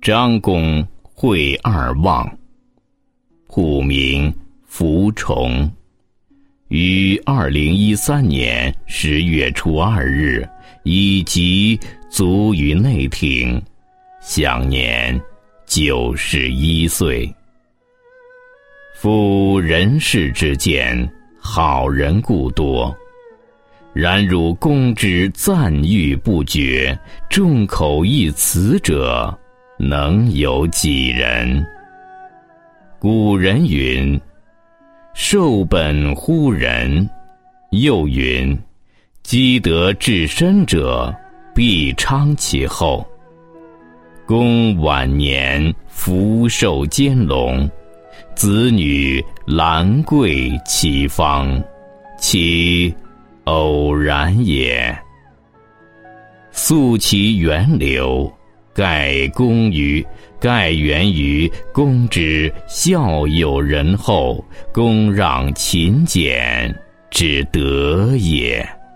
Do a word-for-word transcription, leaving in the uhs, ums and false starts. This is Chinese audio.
张公会二望，户名福崇，于二零一三年十月初二日以疾卒于内廷，享年九十一岁。夫人世之见，好人故多，然如公之赞誉不绝，众口一词者，能有几人？古人云：授本乎人，又云：积德至深者，必昌其后。公晚年福寿兼隆，子女兰桂其芳，其偶然也。溯其源流，盖公于盖源于公之孝友仁厚，恭让勤俭之德也。